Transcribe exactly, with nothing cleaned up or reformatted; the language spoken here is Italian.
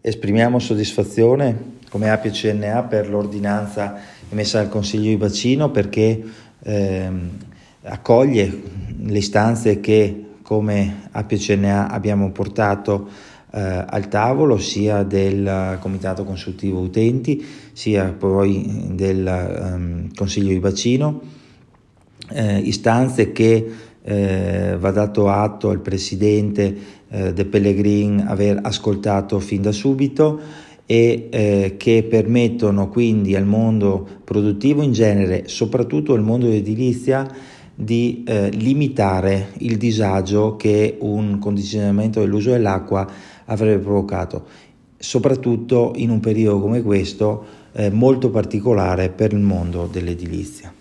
Esprimiamo soddisfazione come A P C N A per l'ordinanza emessa dal Consiglio di Bacino perché ehm, accoglie le istanze che come A P C N A abbiamo portato eh, al tavolo sia del Comitato Consultivo Utenti sia poi del ehm, Consiglio di Bacino, eh, istanze che Eh, va dato atto al presidente eh, De Pellegrin aver ascoltato fin da subito e eh, che permettono quindi al mondo produttivo in genere, soprattutto al mondo dell'edilizia, di eh, limitare il disagio che un condizionamento dell'uso dell'acqua avrebbe provocato, soprattutto in un periodo come questo eh, molto particolare per il mondo dell'edilizia.